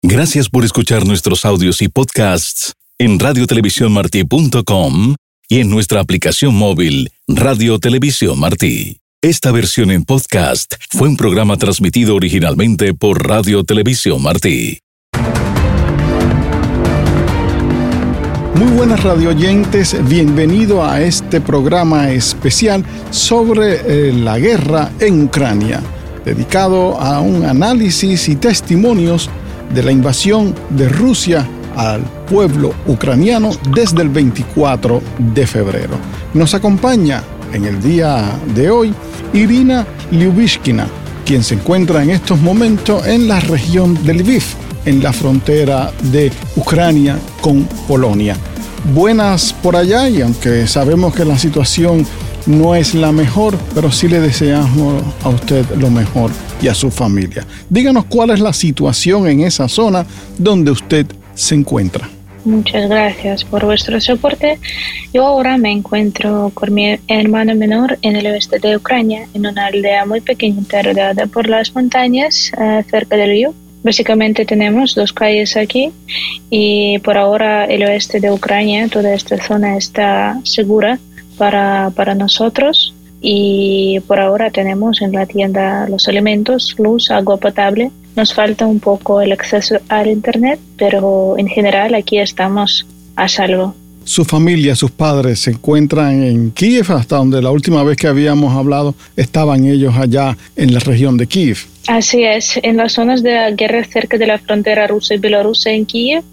Gracias por escuchar nuestros audios y podcasts en radiotelevisiónmarti.com y en nuestra aplicación móvil Radio Televisión Martí. Esta versión en podcast fue un programa transmitido originalmente por Radio Televisión Martí. Muy buenas radioyentes, bienvenido a este programa especial sobre la guerra en Ucrania, dedicado a un análisis y testimonios de la invasión de Rusia al pueblo ucraniano desde el 24 de febrero. Nos acompaña en el día de hoy Irina Lyubyshkina, quien se encuentra en estos momentos en la región de Lviv, en la frontera de Ucrania con Polonia. Buenas por allá, y aunque sabemos que la situación no es la mejor, pero sí le deseamos a usted lo mejor y a su familia. Díganos cuál es la situación en esa zona donde usted se encuentra. Muchas gracias por vuestro soporte. Yo ahora me encuentro con mi hermano menor en el oeste de Ucrania, en una aldea muy pequeñita rodeada por las montañas cerca del río. Básicamente tenemos 2 calles aquí y por ahora el oeste de Ucrania, toda esta zona está segura para nosotros, y por ahora tenemos en la tienda los alimentos, luz, agua potable. Nos falta un poco el acceso al internet, pero en general aquí estamos a salvo. Su familia, sus padres se encuentran en Kiev, hasta donde la última vez que habíamos hablado estaban ellos allá en la región de Kiev. Así es, en las zonas de la guerra cerca de la frontera rusa y bielorrusa en Kiev,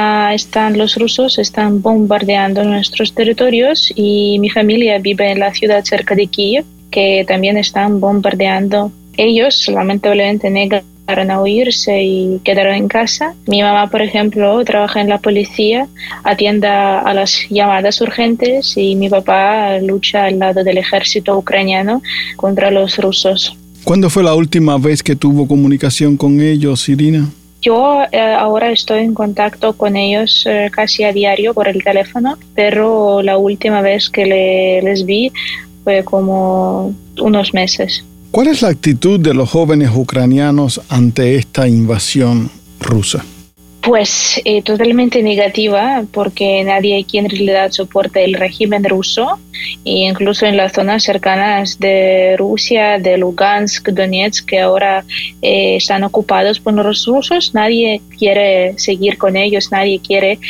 los rusos están bombardeando nuestros territorios, y mi familia vive en la ciudad cerca de Kiev, que también están bombardeando. Ellos lamentablemente negaron a huirse y quedaron en casa. Mi mamá, por ejemplo, trabaja en la policía, atiende a las llamadas urgentes, y mi papá lucha al lado del ejército ucraniano contra los rusos. ¿Cuándo fue la última vez que tuvo comunicación con ellos, Irina? Yo ahora estoy en contacto con ellos casi a diario por el teléfono, pero la última vez que les vi fue como unos meses. ¿Cuál es la actitud de los jóvenes ucranianos ante esta invasión rusa? Pues totalmente negativa, porque nadie aquí en realidad soporta el régimen ruso, e incluso en las zonas cercanas de Rusia, de Lugansk, Donetsk, que ahora están ocupados por los rusos, nadie quiere seguir con ellos, nadie quiere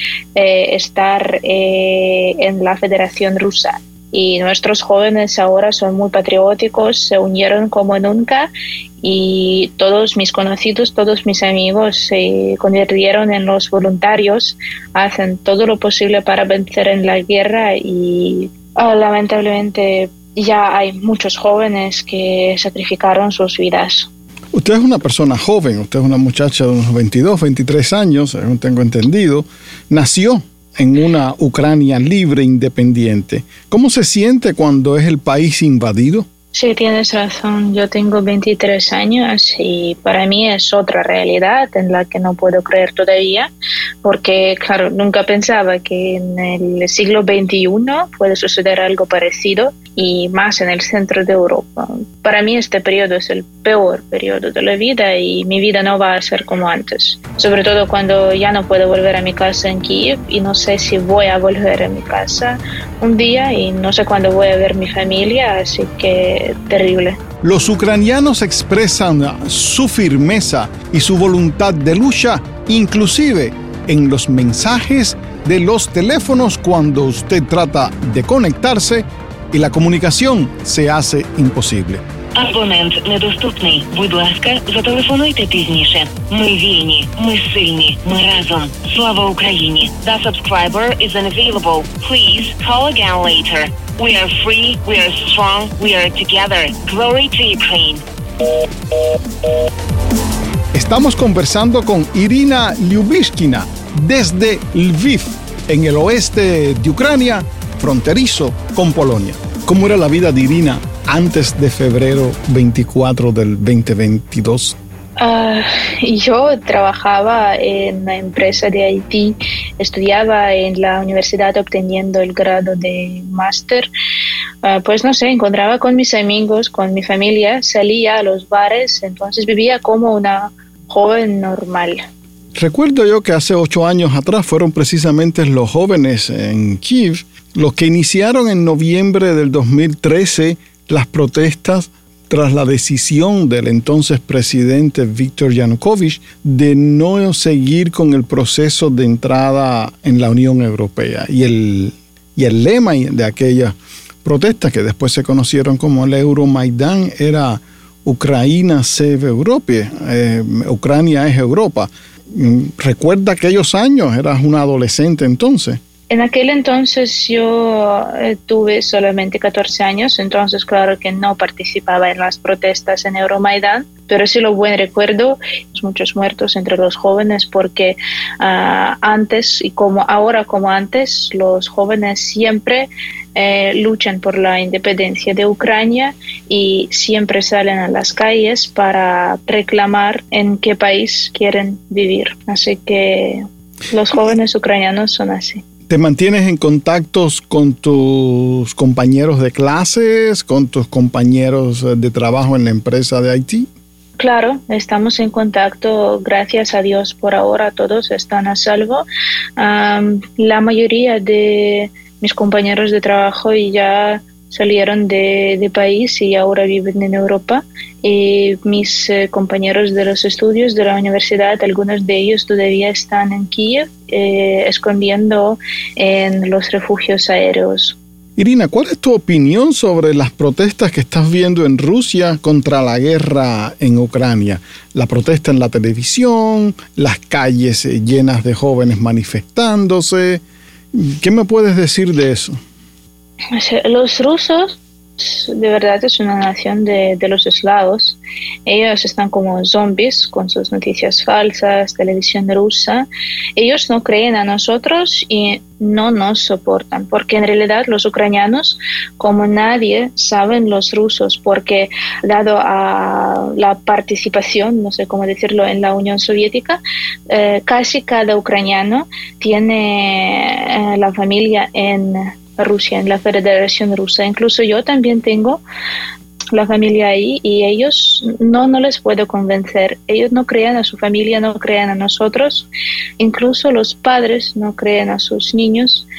estar en la Federación Rusa. Y nuestros jóvenes ahora son muy patrióticos, se unieron como nunca, y todos mis conocidos, todos mis amigos se convirtieron en los voluntarios, hacen todo lo posible para vencer en la guerra, y lamentablemente ya hay muchos jóvenes que sacrificaron sus vidas. Usted es una persona joven, usted es una muchacha de unos 22, 23 años, según tengo entendido. Nació en una Ucrania libre e independiente. ¿Cómo se siente cuando es el país invadido? Sí, tienes razón. Yo tengo 23 años y para mí es otra realidad en la que no puedo creer todavía, porque, claro, nunca pensaba que en el siglo XXI puede suceder algo parecido, y más en el centro de Europa. Para mí este periodo es el peor periodo de la vida, y mi vida no va a ser como antes. Sobre todo cuando ya no puedo volver a mi casa en Kiev, y no sé si voy a volver a mi casa un día, y no sé cuándo voy a ver mi familia, así que terrible. Los ucranianos expresan su firmeza y su voluntad de lucha, inclusive en los mensajes de los teléfonos cuando usted trata de conectarse y la comunicación se hace imposible. Абонент недоступний. Будь ласка, зателефонуйте пізніше. Ми вільні, ми сильні, ми разом. Слава Україні. The subscriber is unavailable. Please call again later. We are free, we are strong, we are together. Glory to Ukraine. Estamos conversando con Irina Lyubyshkina desde Lviv, en el oeste de Ucrania, fronterizo con Polonia. ¿Cómo era la vida de Irina antes de febrero 24 del 2022? Yo trabajaba en una empresa de IT, estudiaba en la universidad obteniendo el grado de máster. Pues no sé, encontraba con mis amigos, con mi familia, salía a los bares, entonces vivía como una joven normal. Recuerdo yo que hace 8 años atrás fueron precisamente los jóvenes en Kiev los que iniciaron en noviembre del 2013 las protestas tras la decisión del entonces presidente Viktor Yanukovych de no seguir con el proceso de entrada en la Unión Europea. Y el lema de aquellas protestas, que después se conocieron como el Euromaidán, era Ucrania save Europe, Ucrania es Europa. ¿Recuerda aquellos años? Eras una adolescente entonces. En aquel entonces yo tuve solamente 14 años, entonces claro que no participaba en las protestas en Euromaidán, pero sí lo buen recuerdo, muchos muertos entre los jóvenes porque antes y como ahora como antes, los jóvenes siempre luchan por la independencia de Ucrania y siempre salen a las calles para reclamar en qué país quieren vivir. Así que los jóvenes ucranianos son así. ¿Te mantienes en contactos con tus compañeros de clases, con tus compañeros de trabajo en la empresa de Haití? Claro, estamos en contacto, gracias a Dios por ahora todos están a salvo. La mayoría de mis compañeros de trabajo ya salieron de país y ahora viven en Europa. Y mis compañeros de los estudios de la universidad, algunos de ellos todavía están en Kiev, escondiendo en los refugios aéreos. Irina, ¿cuál es tu opinión sobre las protestas que estás viendo en Rusia contra la guerra en Ucrania? La protesta en la televisión, las calles llenas de jóvenes manifestándose. ¿Qué me puedes decir de eso? Los rusos, de verdad, es una nación de los eslavos. Ellos están como zombies con sus noticias falsas, televisión rusa. Ellos no creen a nosotros y no nos soportan, porque en realidad los ucranianos, como nadie, saben los rusos, porque dado a la participación, no sé cómo decirlo, en la Unión Soviética, casi cada ucraniano tiene la familia en Rusia, en la Federación Rusa. Incluso yo también tengo la familia ahí y ellos no les puedo convencer. Ellos no creen a su familia, no creen a nosotros. Incluso los padres no creen a sus niños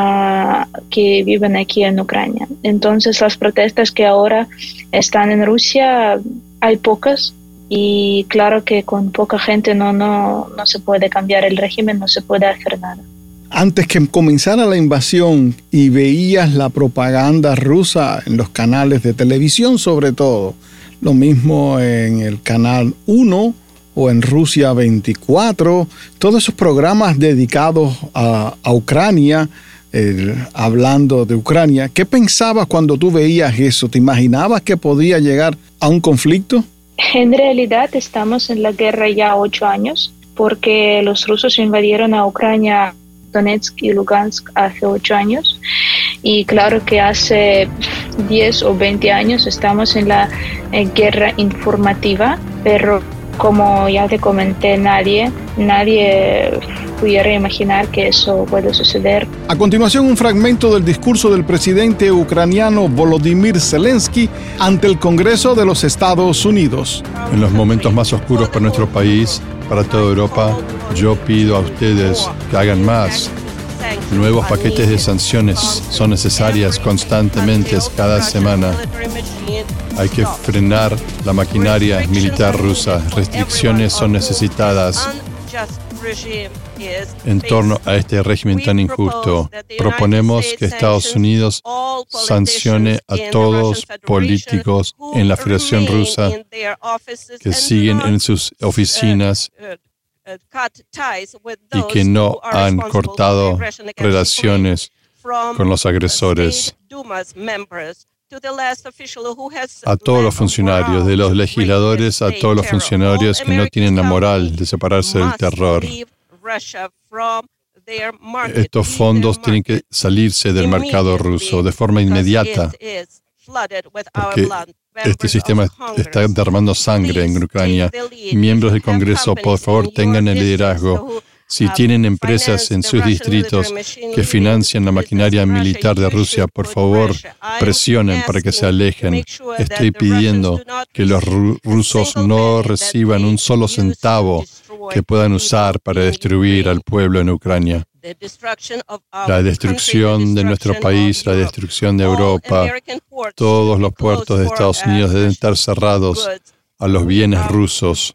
que viven aquí en Ucrania. Entonces las protestas que ahora están en Rusia hay pocas y claro que con poca gente no se puede cambiar el régimen, no se puede hacer nada. Antes que comenzara la invasión y veías la propaganda rusa en los canales de televisión sobre todo, lo mismo en el Canal 1 o en Rusia 24, todos esos programas dedicados a Ucrania, hablando de Ucrania, ¿qué pensabas cuando tú veías eso? ¿Te imaginabas que podía llegar a un conflicto? En realidad estamos en la guerra ya 8 años porque los rusos invadieron a Ucrania, Donetsk y Lugansk hace 8 años y claro que hace 10 o 20 años estamos en la guerra informativa, pero como ya te comenté, nadie pudiera imaginar que eso puede suceder. A continuación, un fragmento del discurso del presidente ucraniano Volodymyr Zelensky ante el Congreso de los Estados Unidos. En los momentos más oscuros para nuestro país, para toda Europa, yo pido a ustedes que hagan más. Nuevos paquetes de sanciones son necesarias constantemente cada semana. Hay que frenar la maquinaria militar rusa. Restricciones son necesitadas. En torno a este régimen tan injusto, proponemos que Estados Unidos sancione a todos políticos en la Federación Rusa que siguen en sus oficinas y que no han cortado relaciones con los agresores. A todos los funcionarios, de los legisladores a todos los funcionarios que no tienen la moral de separarse del terror. Estos fondos tienen que salirse del mercado ruso de forma inmediata, porque este sistema está derramando sangre en Ucrania. Miembros del Congreso, por favor, tengan el liderazgo. Si tienen empresas en sus distritos que financian la maquinaria militar de Rusia, por favor, presionen para que se alejen. Estoy pidiendo que los rusos no reciban un solo centavo que puedan usar para destruir al pueblo en Ucrania. La destrucción de nuestro país, la destrucción de Europa, todos los puertos de Estados Unidos deben estar cerrados a los bienes rusos.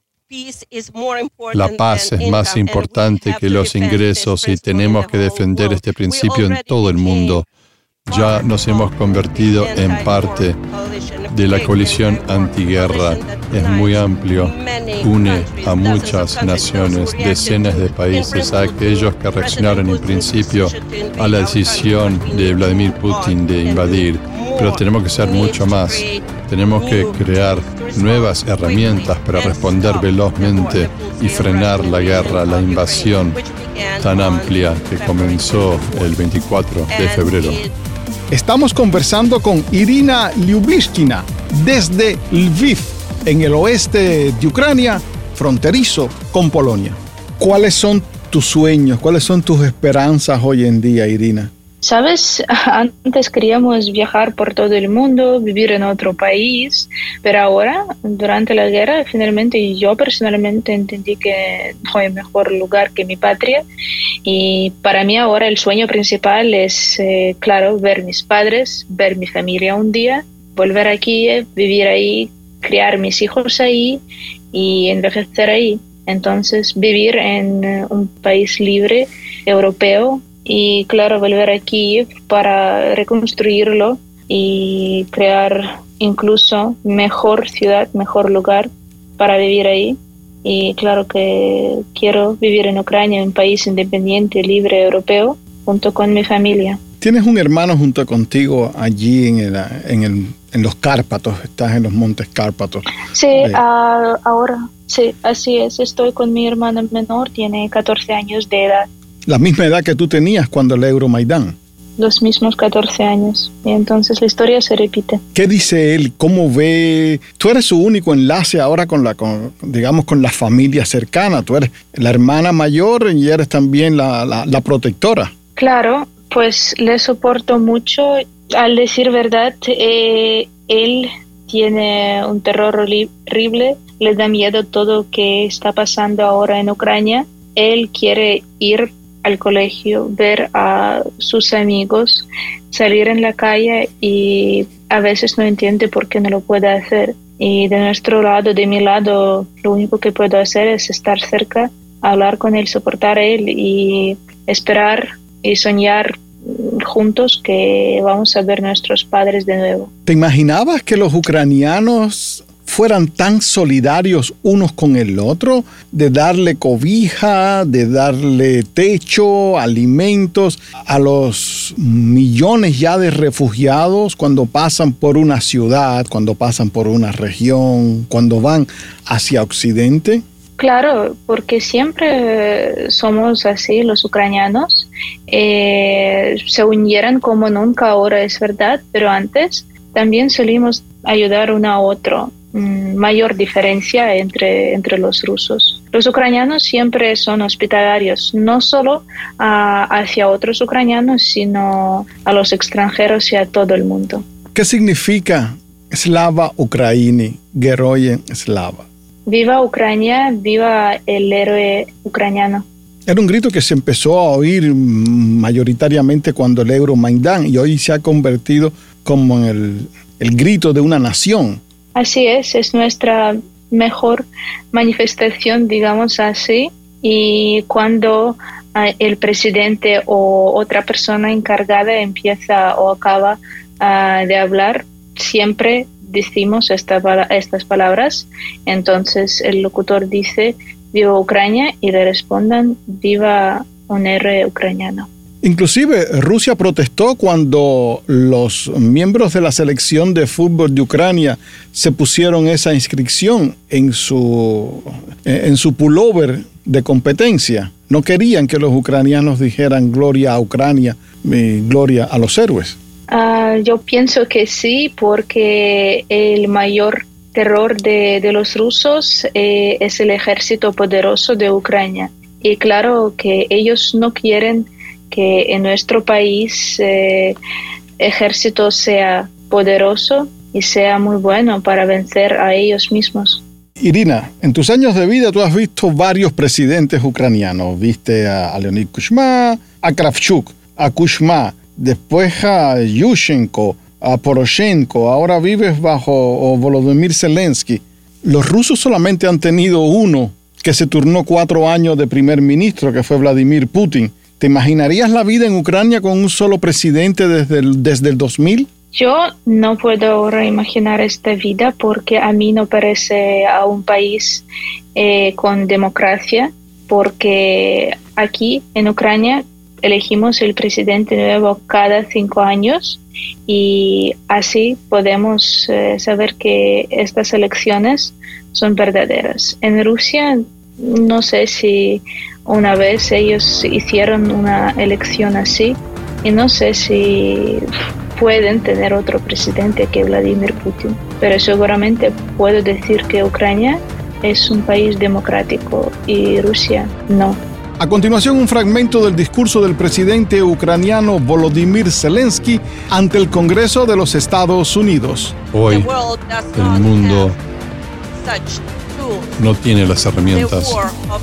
La paz es más importante que los ingresos y tenemos que defender este principio en todo el mundo. Ya nos hemos convertido en parte de la coalición antiguerra. Es muy amplio, une a muchas naciones, decenas de países, a aquellos que reaccionaron en principio a la decisión de Vladimir Putin de invadir. Pero tenemos que ser mucho más. Tenemos que crear nuevas herramientas para responder velozmente y frenar la guerra, la invasión tan amplia que comenzó el 24 de febrero. Estamos conversando con Irina Lyubyshkina desde Lviv, en el oeste de Ucrania, fronterizo con Polonia. ¿Cuáles son tus sueños? ¿Cuáles son tus esperanzas hoy en día, Irina? Sabes, antes queríamos viajar por todo el mundo, vivir en otro país, pero ahora, durante la guerra, finalmente yo personalmente entendí que no hay mejor lugar que mi patria. Y para mí ahora el sueño principal es, claro, ver mis padres, ver mi familia un día, volver a Kiev, vivir ahí, criar mis hijos ahí y envejecer ahí. Entonces, vivir en un país libre, europeo, y claro, volver a Kiev para reconstruirlo y crear incluso mejor ciudad, mejor lugar para vivir ahí. Y claro que quiero vivir en Ucrania, un país independiente, libre, europeo, junto con mi familia. Tienes un hermano junto contigo allí en los Cárpatos, estás en los Montes Cárpatos. Sí, ahora, sí, así es. Estoy con mi hermana menor, tiene 14 años de edad. La misma edad que tú tenías cuando el Euromaidán. Los mismos 14 años. Y entonces la historia se repite. ¿Qué dice él? ¿Cómo ve? Tú eres su único enlace ahora con la familia cercana. Tú eres la hermana mayor y eres también la protectora. Claro, pues le soporto mucho. Al decir verdad, él tiene un terror horrible. Le da miedo todo lo que está pasando ahora en Ucrania. Él quiere ir al colegio, ver a sus amigos, salir en la calle y a veces no entiende por qué no lo puede hacer. Y de nuestro lado, de mi lado, lo único que puedo hacer es estar cerca, hablar con él, soportar a él y esperar y soñar juntos que vamos a ver a nuestros padres de nuevo. ¿Te imaginabas que los ucranianos fueran tan solidarios unos con el otro, de darle cobija, de darle techo, alimentos a los millones ya de refugiados cuando pasan por una ciudad, cuando pasan por una región, cuando van hacia Occidente? Claro, porque siempre somos así los ucranianos, se unieran como nunca ahora, es verdad, pero antes también solimos ayudar uno a otro. Mayor diferencia entre los rusos. Los ucranianos siempre son hospitalarios, no solo hacia otros ucranianos, sino a los extranjeros y a todo el mundo. ¿Qué significa Slava Ukraini, Geroye Slava? Viva Ucrania, viva el héroe ucraniano. Era un grito que se empezó a oír mayoritariamente cuando el Euromaidán y hoy se ha convertido como en el grito de una nación. Así es nuestra mejor manifestación, digamos así, y cuando el presidente o otra persona encargada empieza o acaba de hablar, siempre decimos estas palabras. Entonces el locutor dice «Viva Ucrania» y le respondan «Viva un héroe ucraniano». Inclusive Rusia protestó cuando los miembros de la selección de fútbol de Ucrania se pusieron esa inscripción en su pullover de competencia. No querían que los ucranianos dijeran gloria a Ucrania y gloria a los héroes. Yo pienso que sí, porque el mayor terror de los rusos es el ejército poderoso de Ucrania. Y claro que ellos no quieren que en nuestro país ejército sea poderoso y sea muy bueno para vencer a ellos mismos. Irina, en tus años de vida tú has visto varios presidentes ucranianos. Viste a Leonid Kuchma, a Kravchuk, a Kuchma, después a Yushchenko, a Poroshenko. Ahora vives bajo Volodymyr Zelensky. Los rusos solamente han tenido uno que se turnó 4 años de primer ministro, que fue Vladimir Putin. ¿Te imaginarías la vida en Ucrania con un solo presidente desde el 2000? Yo no puedo ahora imaginar esta vida porque a mí no parece a un país con democracia, porque aquí en Ucrania elegimos el presidente nuevo cada 5 años y así podemos saber que estas elecciones son verdaderas. En Rusia no sé si una vez ellos hicieron una elección así y no sé si pueden tener otro presidente que Vladimir Putin, pero seguramente puedo decir que Ucrania es un país democrático y Rusia no. A continuación, un fragmento del discurso del presidente ucraniano Volodymyr Zelensky ante el Congreso de los Estados Unidos. Hoy, el mundo no tiene las herramientas.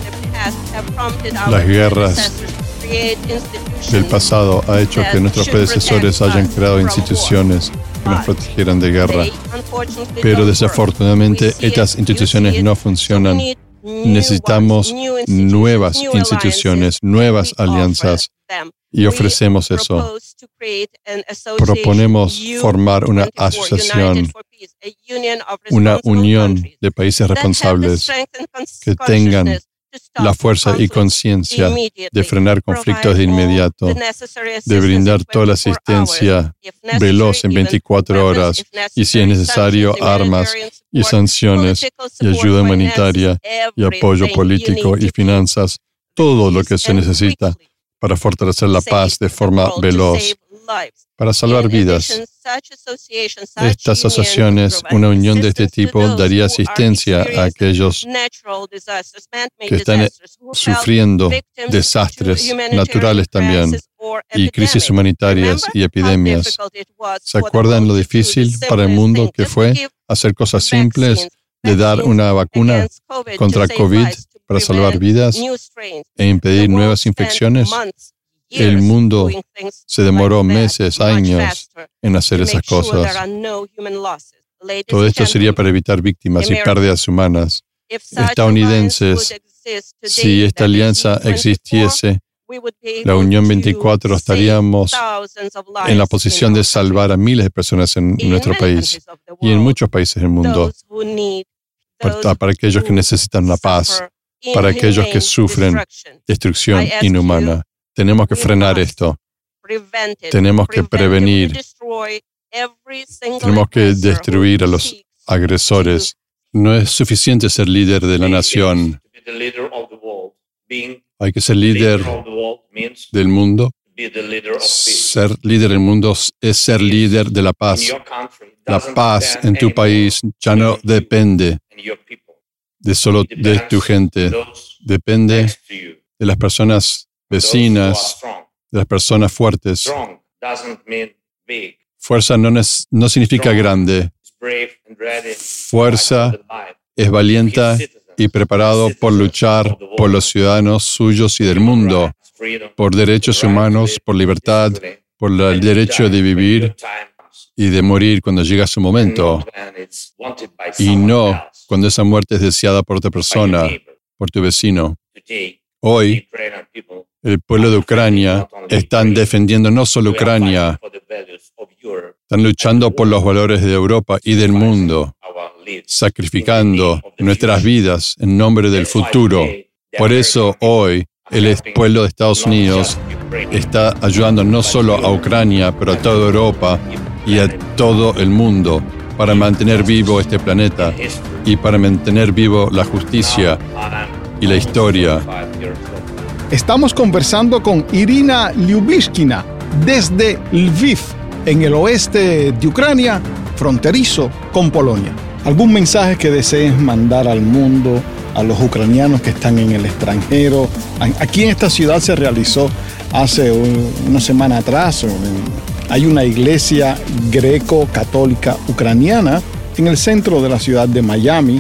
Las guerras del pasado ha hecho que nuestros predecesores hayan creado instituciones que nos protegieran de guerra. Pero desafortunadamente estas instituciones no funcionan. Necesitamos nuevas instituciones, nuevas alianzas, y ofrecemos eso. Proponemos formar una asociación, una unión de países responsables que tengan la fuerza y conciencia de frenar conflictos de inmediato, de brindar toda la asistencia veloz en 24 horas y, si es necesario, armas y sanciones y ayuda humanitaria y apoyo político y finanzas, todo lo que se necesita para fortalecer la paz de forma veloz, para salvar vidas. Estas asociaciones, una unión de este tipo, daría asistencia a aquellos que están sufriendo desastres naturales también y crisis humanitarias y epidemias. ¿Se acuerdan lo difícil para el mundo que fue hacer cosas simples, de dar una vacuna contra COVID para salvar vidas e impedir nuevas infecciones? El mundo se demoró meses, años en hacer esas cosas. Todo esto sería para evitar víctimas y pérdidas humanas. Estadounidenses, si esta alianza existiese, la Unión 24 estaríamos en la posición de salvar a miles de personas en nuestro país y en muchos países del mundo, para aquellos que necesitan la paz, para aquellos que sufren destrucción inhumana. Tenemos que frenar esto. Tenemos que prevenir. Tenemos que destruir a los agresores. No es suficiente ser líder de la nación. Hay que ser líder del mundo. Ser líder del mundo es ser líder de la paz. La paz en tu país ya no depende de solo de tu gente. Depende de las personas vecinas, de las personas fuertes. Fuerza no significa grande. Fuerza es valiente y preparado por luchar por los ciudadanos suyos y del mundo, por derechos humanos, por libertad, por el derecho de vivir y de morir cuando llega su momento. Y no cuando esa muerte es deseada por otra persona, por tu vecino. Hoy, el pueblo de Ucrania están defendiendo no solo Ucrania, están luchando por los valores de Europa y del mundo, sacrificando nuestras vidas en nombre del futuro. Por eso hoy el pueblo de Estados Unidos está ayudando no solo a Ucrania, pero a toda Europa y a todo el mundo para mantener vivo este planeta y para mantener vivo la justicia y la historia. Estamos conversando con Irina Lyubyshkina desde Lviv, en el oeste de Ucrania, fronterizo con Polonia. ¿Algún mensaje que desees mandar al mundo, a los ucranianos que están en el extranjero? Aquí en esta ciudad se realizó hace una semana atrás, hay una iglesia greco-católica ucraniana en el centro de la ciudad de Miami.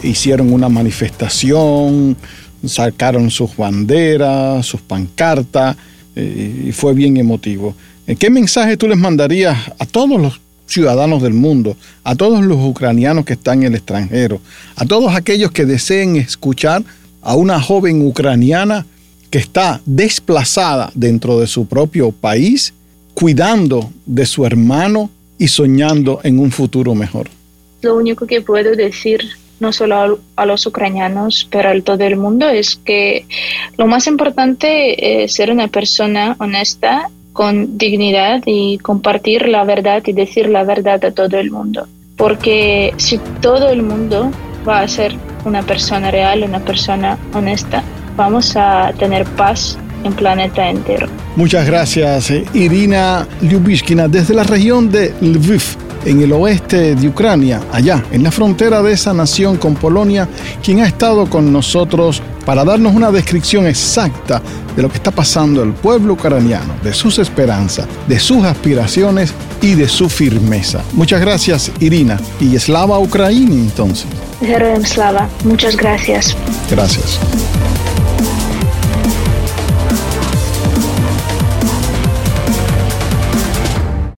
hicieron una manifestación, sacaron sus banderas, sus pancartas, y fue bien emotivo. ¿Qué mensaje tú les mandarías a todos los ciudadanos del mundo, a todos los ucranianos que están en el extranjero, a todos aquellos que deseen escuchar a una joven ucraniana que está desplazada dentro de su propio país, cuidando de su hermano y soñando en un futuro mejor? Lo único que puedo decir, no solo a los ucranianos, pero a todo el mundo, es que lo más importante es ser una persona honesta, con dignidad, y compartir la verdad y decir la verdad a todo el mundo. Porque si todo el mundo va a ser una persona real, una persona honesta, vamos a tener paz en el planeta entero. Muchas gracias, Irina Lyubyshkina, desde la región de Lviv, en el oeste de Ucrania, allá en la frontera de esa nación con Polonia, quien ha estado con nosotros para darnos una descripción exacta de lo que está pasando el pueblo ucraniano, de sus esperanzas, de sus aspiraciones y de su firmeza. Muchas gracias, Irina, y Slava Ukraini entonces. Heroям Slava. Muchas gracias. Gracias.